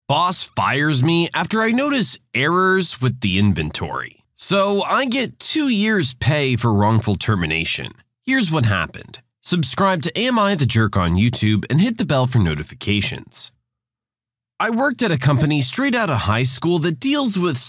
Boss fires me after I notice errors with the inventory. So I get 2 years pay for wrongful termination. Here's what happened. Subscribe to Am I the Jerk on YouTube and hit the bell for notifications. I worked at a company straight out of high school that deals with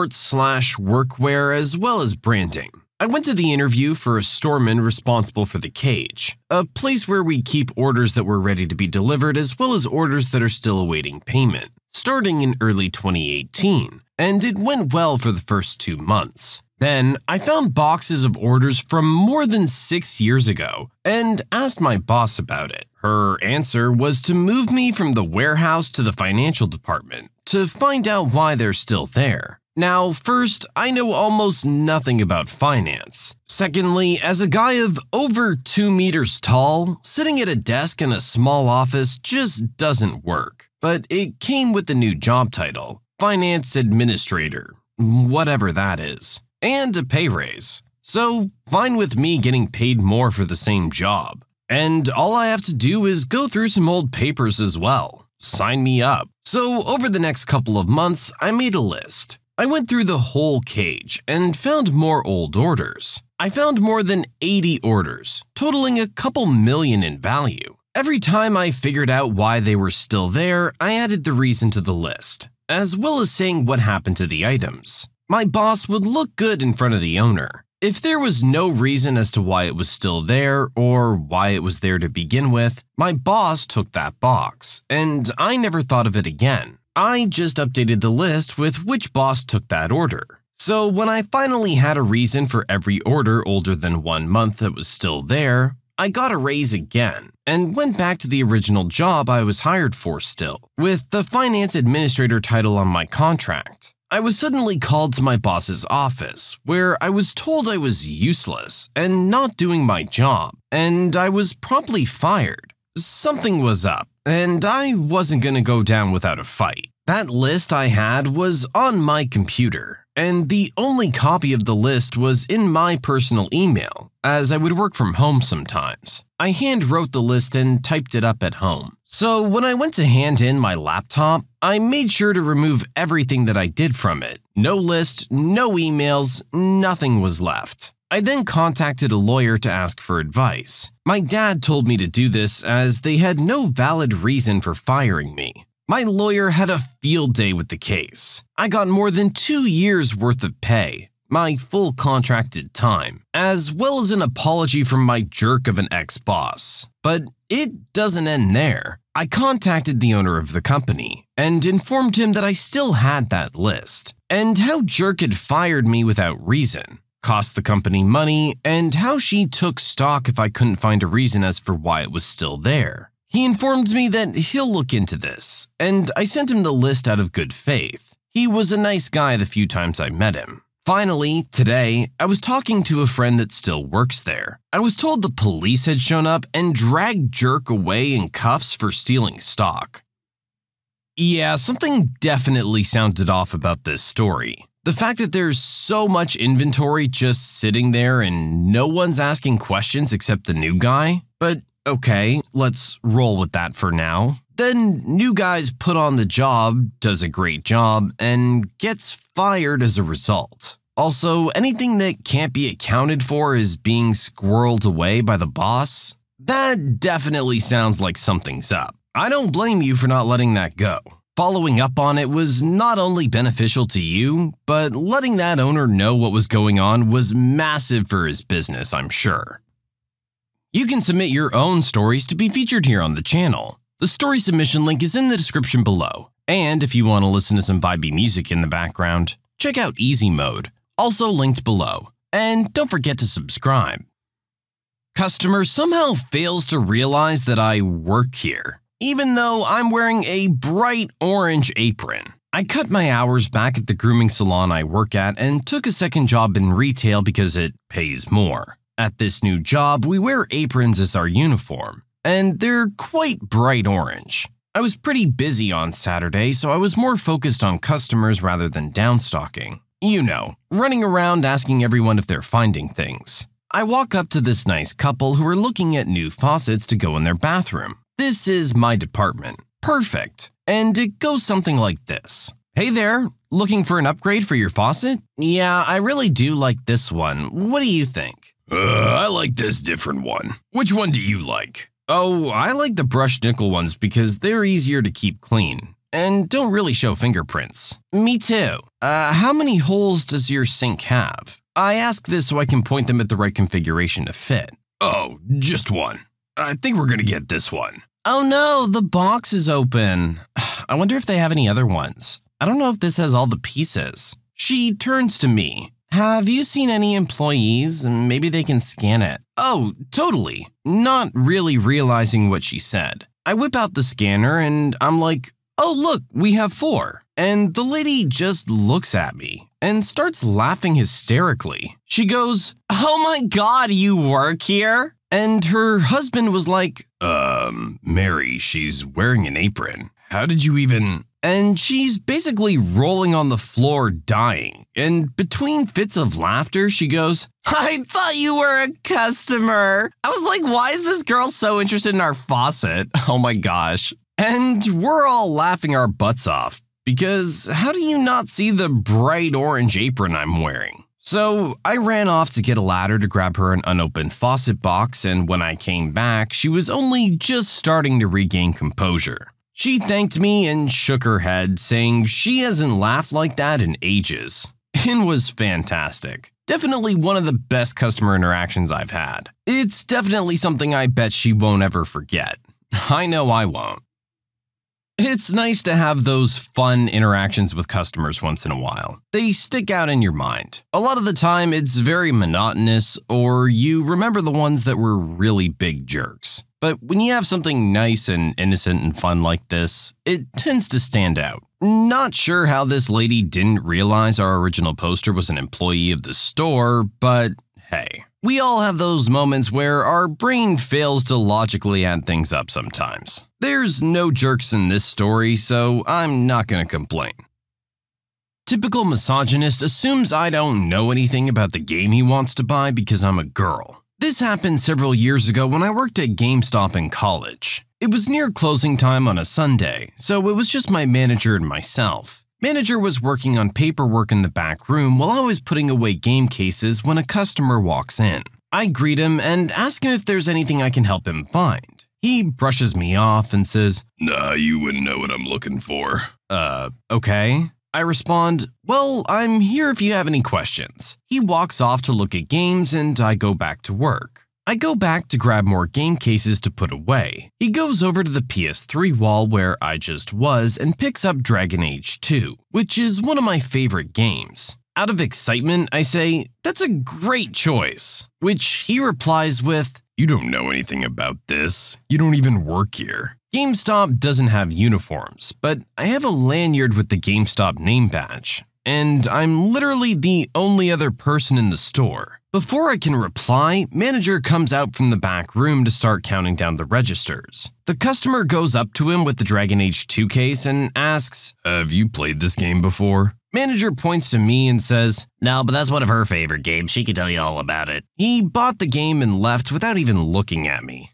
sports/workwear as well as branding. I went to the interview for a storeman responsible for the cage, a place where we keep orders that were ready to be delivered as well as orders that are still awaiting payment, starting in early 2018, and it went well for the first 2 months. Then I found boxes of orders from more than 6 years ago and asked my boss about it. Her answer was to move me from the warehouse to the financial department to find out why they're still there. Now, first, I know almost nothing about finance. Secondly, as a guy of over 2 meters tall, sitting at a desk in a small office just doesn't work. But it came with the new job title, Finance Administrator, whatever that is, and a pay raise. So, fine with me getting paid more for the same job. And all I have to do is go through some old papers as well. Sign me up. So, over the next couple of months, I made a list. I went through the whole cage and found more old orders. I found more than 80 orders, totaling a couple million in value. Every time I figured out why they were still there, I added the reason to the list, as well as saying what happened to the items. My boss would look good in front of the owner. If there was no reason as to why it was still there or why it was there to begin with, my boss took that box, and I never thought of it again. I just updated the list with which boss took that order. So when I finally had a reason for every order older than 1 month that was still there, I got a raise again and went back to the original job I was hired for still, with the finance administrator title on my contract. I was suddenly called to my boss's office, where I was told I was useless and not doing my job, and I was promptly fired. Something was up, and I wasn't going to go down without a fight. That list I had was on my computer, and the only copy of the list was in my personal email, as I would work from home sometimes. I hand-wrote the list and typed it up at home. So when I went to hand in my laptop, I made sure to remove everything that I did from it. No list, no emails, nothing was left. I then contacted a lawyer to ask for advice. My dad told me to do this as they had no valid reason for firing me. My lawyer had a field day with the case. I got more than 2 years worth of pay, my full contracted time, as well as an apology from my jerk of an ex-boss. But it doesn't end there. I contacted the owner of the company and informed him that I still had that list, and how Jerk had fired me without reason, cost the company money, and how she took stock if I couldn't find a reason as for why it was still there. He informed me that he'll look into this, and I sent him the list out of good faith. He was a nice guy the few times I met him. Finally, today, I was talking to a friend that still works there. I was told the police had shown up and dragged Jerk away in cuffs for stealing stock. Yeah, something definitely sounded off about this story. The fact that there's so much inventory just sitting there and no one's asking questions except the new guy. But okay, let's roll with that for now. Then new guy's put on the job, does a great job, and gets fired as a result. Also, anything that can't be accounted for is being squirreled away by the boss. That definitely sounds like something's up. I don't blame you for not letting that go. Following up on it was not only beneficial to you, but letting that owner know what was going on was massive for his business, I'm sure. You can submit your own stories to be featured here on the channel. The story submission link is in the description below. And if you want to listen to some vibey music in the background, check out Easy Mode, also linked below. And don't forget to subscribe. Customer somehow fails to realize that I work here, even though I'm wearing a bright orange apron. I cut my hours back at the grooming salon I work at and took a second job in retail because it pays more. At this new job, we wear aprons as our uniform, and they're quite bright orange. I was pretty busy on Saturday, so I was more focused on customers rather than downstocking. You know, running around asking everyone if they're finding things. I walk up to this nice couple who are looking at new faucets to go in their bathroom. This is my department. Perfect. and it goes something like this. Hey there, looking for an upgrade for your faucet? Yeah, I really do like this one. What do you think? I like this different one. Which one do you like? Oh, I like the brushed nickel ones because they're easier to keep clean and don't really show fingerprints. Me too. How many holes does your sink have? I ask this so I can point them at the right configuration to fit. Oh, just one. I think we're gonna get this one. Oh no, the box is open. I wonder if they have any other ones. I don't know if this has all the pieces. She turns to me. Have you seen any employees? Maybe they can scan it. Oh, totally. Not really realizing what she said. I whip out the scanner and I'm like, oh look, we have 4. And the lady just looks at me and starts laughing hysterically. She goes, oh my God, you work here? And her husband was like, Mary, she's wearing an apron. How did you even… And she's basically rolling on the floor dying. And between fits of laughter, she goes, I thought you were a customer. I was like, why is this girl so interested in our faucet? Oh my gosh. And we're all laughing our butts off because how do you not see the bright orange apron I'm wearing? So I ran off to get a ladder to grab her an unopened faucet box, and when I came back, she was only just starting to regain composure. She thanked me and shook her head, saying she hasn't laughed like that in ages. It was fantastic. Definitely one of the best customer interactions I've had. It's definitely something I bet she won't ever forget. I know I won't. It's nice to have those fun interactions with customers once in a while. They stick out in your mind. A lot of the time, it's very monotonous, or you remember the ones that were really big jerks. But when you have something nice and innocent and fun like this, it tends to stand out. Not sure how this lady didn't realize our original poster was an employee of the store, but hey. We all have those moments where our brain fails to logically add things up sometimes. There's no jerks in this story, so I'm not gonna complain. Typical misogynist assumes I don't know anything about the game he wants to buy because I'm a girl. This happened several years ago when I worked at GameStop in college. It was near closing time on a Sunday, so it was just my manager and myself. Manager was working on paperwork in the back room while I was putting away game cases when a customer walks in. I greet him and ask him if there's anything I can help him find. He brushes me off and says, Nah, you wouldn't know what I'm looking for. Okay. I respond, well, I'm here if you have any questions. He walks off to look at games and I go back to work. I go back to grab more game cases to put away. He goes over to the PS3 wall where I just was and picks up Dragon Age 2, which is one of my favorite games. Out of excitement, I say, that's a great choice, which he replies with, You don't know anything about this. You don't even work here. GameStop doesn't have uniforms, but I have a lanyard with the GameStop name badge, and I'm literally the only other person in the store. Before I can reply, manager comes out from the back room to start counting down the registers. The customer goes up to him with the Dragon Age 2 case and asks, Have you played this game before? Manager points to me and says, No, but that's one of her favorite games. She can tell you all about it. He bought the game and left without even looking at me.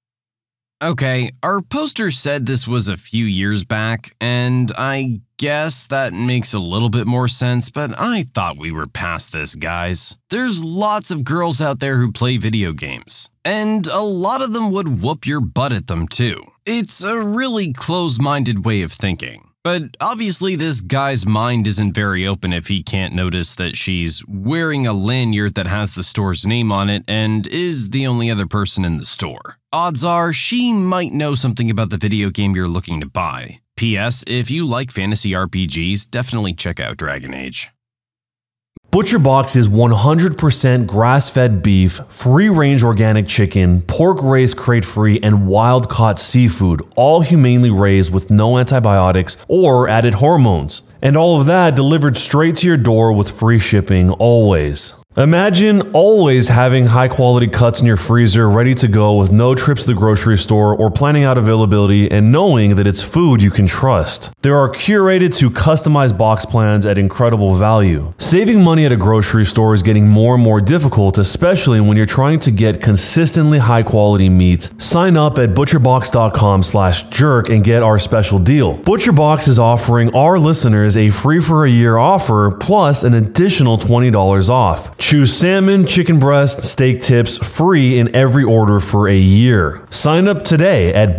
Okay, our poster said this was a few years back, and I guess that makes a little bit more sense, but I thought we were past this, guys. There's lots of girls out there who play video games, and a lot of them would whoop your butt at them too. It's a really close-minded way of thinking. But obviously this guy's mind isn't very open if he can't notice that she's wearing a lanyard that has the store's name on it and is the only other person in the store. Odds are she might know something about the video game you're looking to buy. P.S. If you like fantasy RPGs, definitely check out Dragon Age. ButcherBox is 100% grass-fed beef, free-range organic chicken, pork raised crate-free, and wild-caught seafood, all humanely raised with no antibiotics or added hormones. And all of that delivered straight to your door with free shipping always. Imagine always having high-quality cuts in your freezer ready to go with no trips to the grocery store or planning out availability and knowing that it's food you can trust. There are curated to customized box plans at incredible value. Saving money at a grocery store is getting more and more difficult, especially when you're trying to get consistently high-quality meat. Sign up at butcherbox.com/jerk and get our special deal. ButcherBox is offering our listeners a free for a year offer plus an additional $20 off. Choose salmon, chicken breast, steak tips free in every order for a year. Sign up today at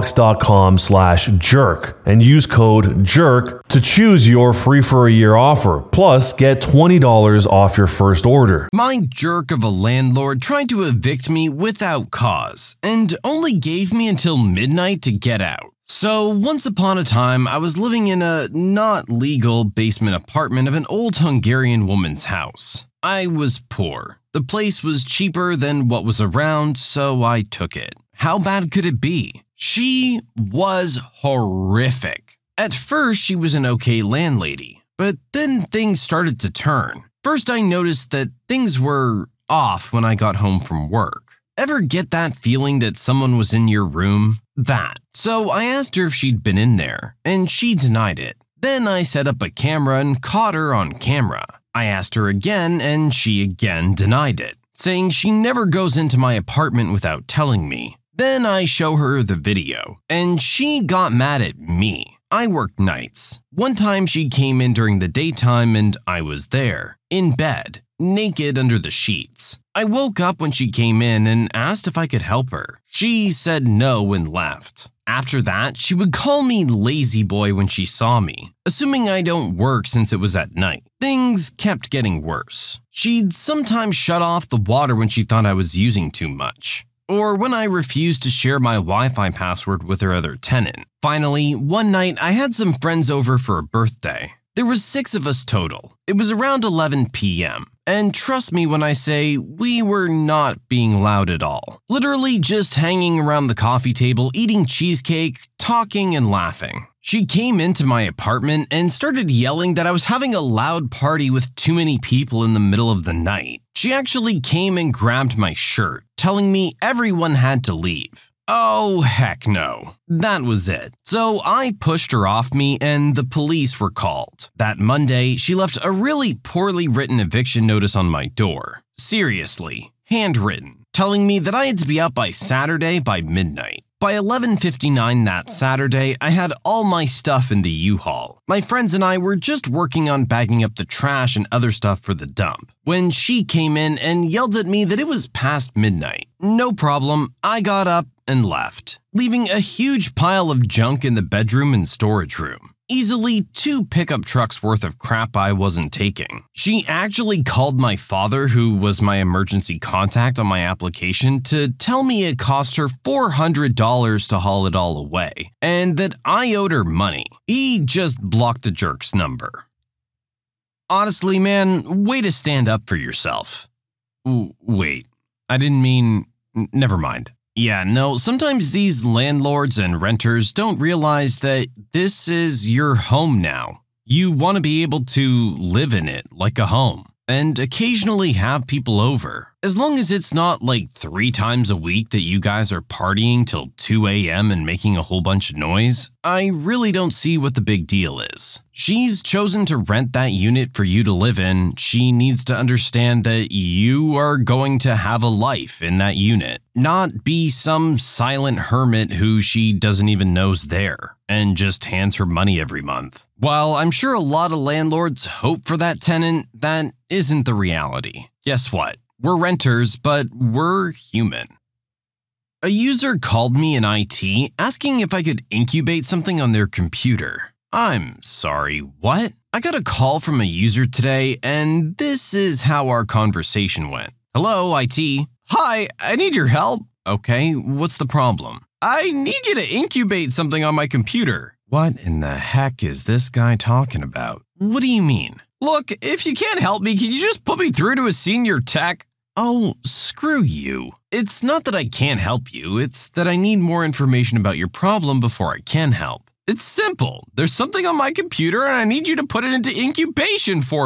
butcherbox.com/jerk and use code JERK to choose your free for a year offer. Plus, get $20 off your first order. My jerk of a landlord tried to evict me without cause and only gave me until midnight to get out. So, once upon a time, I was living in a not legal basement apartment of an old Hungarian woman's house. I was poor. The place was cheaper than what was around, so I took it. How bad could it be? She was horrific. At first, she was an okay landlady, but then things started to turn. First, I noticed that things were off when I got home from work. Ever get that feeling that someone was in your room? That. So I asked her if she'd been in there, and she denied it. Then I set up a camera and caught her on camera. I asked her again, and she again denied it, saying she never goes into my apartment without telling me. Then I show her the video, and she got mad at me. I work nights. One time she came in during the daytime and I was there, in bed, naked under the sheets. I woke up when she came in and asked if I could help her. She said no and left. After that, she would call me lazy boy when she saw me, assuming I don't work since it was at night. Things kept getting worse. She'd sometimes shut off the water when she thought I was using too much, or when I refused to share my Wi-Fi password with her other tenant. Finally, one night I had some friends over for a birthday. There was 6 of us total. It was around 11 p.m. And trust me when I say we were not being loud at all. Literally just hanging around the coffee table, eating cheesecake, talking and laughing. She came into my apartment and started yelling that I was having a loud party with too many people in the middle of the night. She actually came and grabbed my shirt, telling me everyone had to leave. Oh, heck no. That was it. So I pushed her off me and the police were called. That Monday, she left a really poorly written eviction notice on my door. Seriously, handwritten, telling me that I had to be out by Saturday by midnight. By 11:59 that Saturday, I had all my stuff in the U-Haul. My friends and I were just working on bagging up the trash and other stuff for the dump, when she came in and yelled at me that it was past midnight. No problem, I got up and left, leaving a huge pile of junk in the bedroom and storage room. Easily 2 pickup trucks worth of crap I wasn't taking. She actually called my father, who was my emergency contact on my application, to tell me it cost her $400 to haul it all away, and that I owed her money. He just blocked the jerk's number. Honestly, man, way to stand up for yourself. Wait, I didn't mean... Never mind. Yeah, no, sometimes these landlords and renters don't realize that this is your home now. You want to be able to live in it like a home, and occasionally have people over. As long as it's not like 3 times a week that you guys are partying till 2 a.m. and making a whole bunch of noise, I really don't see what the big deal is. She's chosen to rent that unit for you to live in. She needs to understand that you are going to have a life in that unit, not be some silent hermit who she doesn't even know's there and just hands her money every month. While I'm sure a lot of landlords hope for that tenant, that isn't the reality. Guess what? We're renters, but we're human. A user called me in IT asking if I could incubate something on their computer. I'm sorry, what? I got a call from a user today, and this is how our conversation went. Hello, IT. Hi, I need your help. Okay, what's the problem? I need you to incubate something on my computer. What in the heck is this guy talking about? What do you mean? Look, if you can't help me, can you just put me through to a senior tech? Oh, screw you. It's not that I can't help you, it's that I need more information about your problem before I can help. It's simple. There's something on my computer and I need you to put it into incubation for me.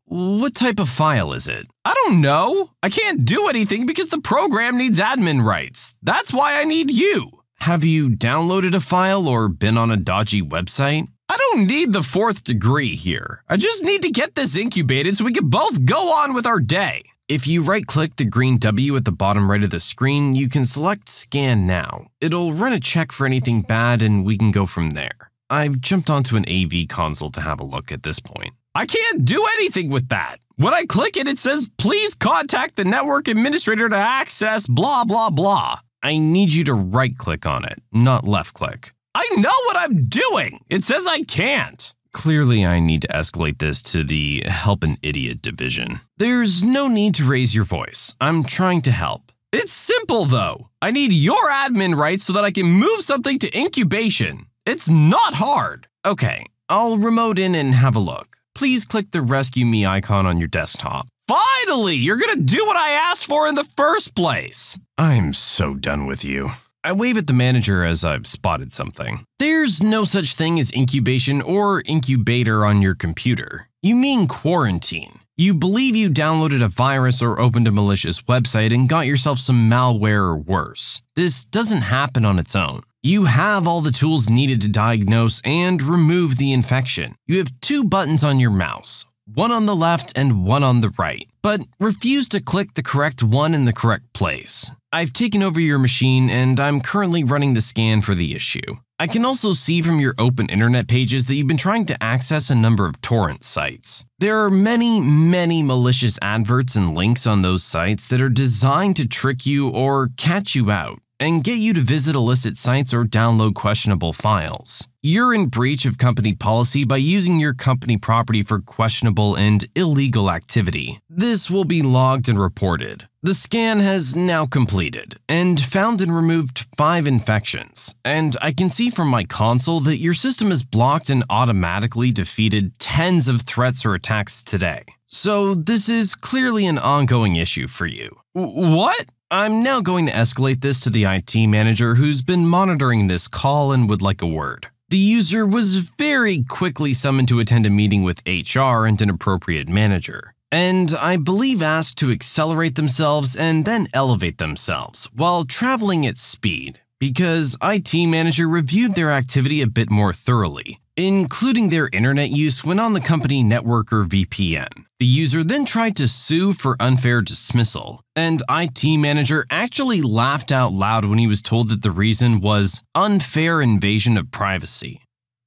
What type of file is it? I don't know. I can't do anything because the program needs admin rights. That's why I need you. Have you downloaded a file or been on a dodgy website? I don't need the 4th degree here. I just need to get this incubated so we can both go on with our day. If you right-click the green W at the bottom right of the screen, you can select Scan Now. It'll run a check for anything bad and we can go from there. I've jumped onto an AV console to have a look at this point. I can't do anything with that. When I click it, it says, please contact the network administrator to access blah, blah, blah. I need you to right-click on it, not left-click. I know what I'm doing. It says I can't. Clearly, I need to escalate this to the Help an Idiot division. There's no need to raise your voice. I'm trying to help. It's simple, though. I need your admin rights so that I can move something to incubation. It's not hard. Okay, I'll remote in and have a look. Please click the Rescue Me icon on your desktop. Finally, you're gonna do what I asked for in the first place. I'm so done with you. I wave at the manager as I've spotted something. There's no such thing as incubation or incubator on your computer. You mean quarantine. You believe you downloaded a virus or opened a malicious website and got yourself some malware or worse. This doesn't happen on its own. You have all the tools needed to diagnose and remove the infection. You have 2 buttons on your mouse, one on the left and one on the right, but refuse to click the correct one in the correct place. I've taken over your machine and I'm currently running the scan for the issue. I can also see from your open internet pages that you've been trying to access a number of torrent sites. There are many malicious adverts and links on those sites that are designed to trick you or catch you out and get you to visit illicit sites or download questionable files. You're in breach of company policy by using your company property for questionable and illegal activity. This will be logged and reported. The scan has now completed and found and removed 5 infections, and I can see from my console that your system has blocked and automatically defeated tens of threats or attacks today. So this is clearly an ongoing issue for you. What? I'm now going to escalate this to the IT manager who's been monitoring this call and would like a word. The user was very quickly summoned to attend a meeting with HR and an appropriate manager, and I believe asked to accelerate themselves and then elevate themselves while traveling at speed because IT manager reviewed their activity a bit more thoroughly, including their internet use when on the company network or VPN. The user then tried to sue for unfair dismissal, and IT manager actually laughed out loud when he was told that the reason was unfair invasion of privacy.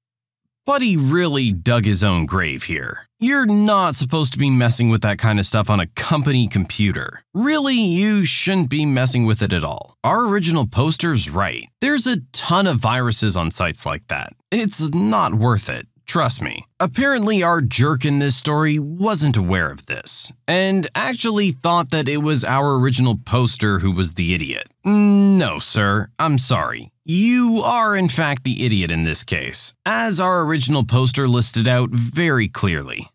But he really dug his own grave here. You're not supposed to be messing with that kind of stuff on a company computer. Really, you shouldn't be messing with it at all. Our original poster's right. There's a ton of viruses on sites like that. It's not worth it. Trust me. Apparently, our jerk in this story wasn't aware of this, and actually thought that it was our original poster who was the idiot. No, sir. I'm sorry. You are in fact the idiot in this case, as our original poster listed out very clearly.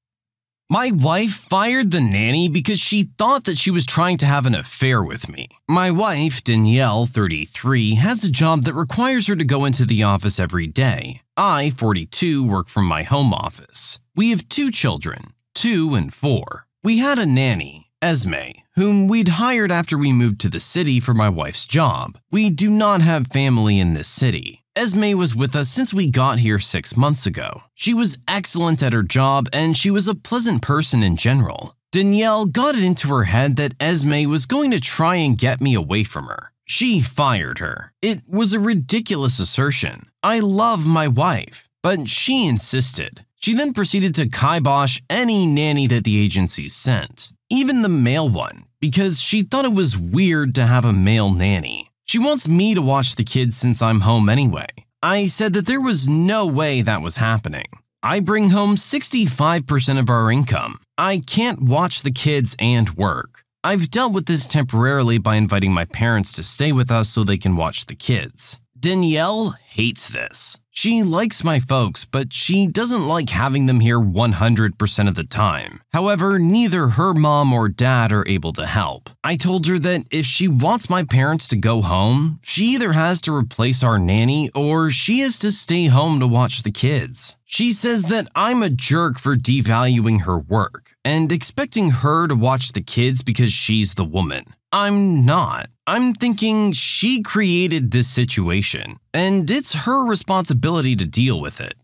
My wife fired the nanny because she thought that she was trying to have an affair with me. My wife, Danielle, 33, has a job that requires her to go into the office every day. I, 42, work from my home office. We have 2 children, 2 and 4. We had a nanny, Esme, whom we'd hired after we moved to the city for my wife's job. We do not have family in this city. Esme was with us since we got here 6 months ago. She was excellent at her job and she was a pleasant person in general. Danielle got it into her head that Esme was going to try and get me away from her. She fired her. It was a ridiculous assertion. I love my wife, but she insisted. She then proceeded to kibosh any nanny that the agency sent, even the male one, because she thought it was weird to have a male nanny. She wants me to watch the kids since I'm home anyway. I said that there was no way that was happening. I bring home 65% of our income. I can't watch the kids and work. I've dealt with this temporarily by inviting my parents to stay with us so they can watch the kids. Danielle hates this. She likes my folks, but she doesn't like having them here 100% of the time. However, neither her mom or dad are able to help. I told her that if she wants my parents to go home, she either has to replace our nanny or she has to stay home to watch the kids. She says that I'm a jerk for devaluing her work and expecting her to watch the kids because she's the woman. I'm not. I'm thinking she created this situation, and it's her responsibility to deal with it.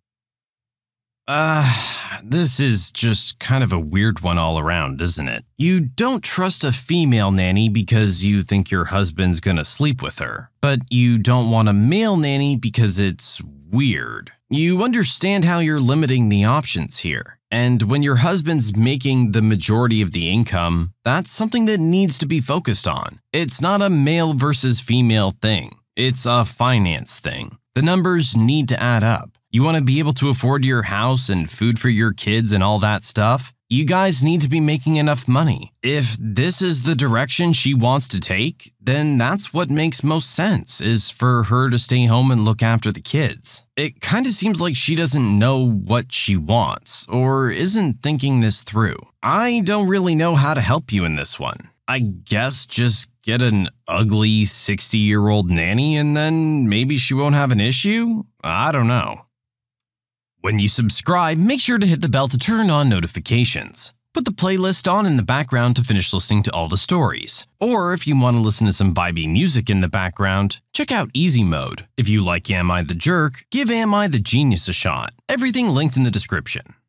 This is just kind of a weird one all around, isn't it? You don't trust a female nanny because you think your husband's gonna sleep with her, but you don't want a male nanny because it's weird. You understand how you're limiting the options here. And when your husband's making the majority of the income, that's something that needs to be focused on. It's not a male versus female thing. It's a finance thing. The numbers need to add up. You want to be able to afford your house and food for your kids and all that stuff? You guys need to be making enough money. If this is the direction she wants to take, then that's what makes most sense, is for her to stay home and look after the kids. It kind of seems like she doesn't know what she wants, or isn't thinking this through. I don't really know how to help you in this one. I guess just get an ugly 60-year-old nanny and then maybe she won't have an issue? I don't know. When you subscribe, make sure to hit the bell to turn on notifications. Put the playlist on in the background to finish listening to all the stories. Or if you want to listen to some vibey music in the background, check out Easy Mode. If you like Am I the Jerk, give Am I the Genius a shot. Everything linked in the description.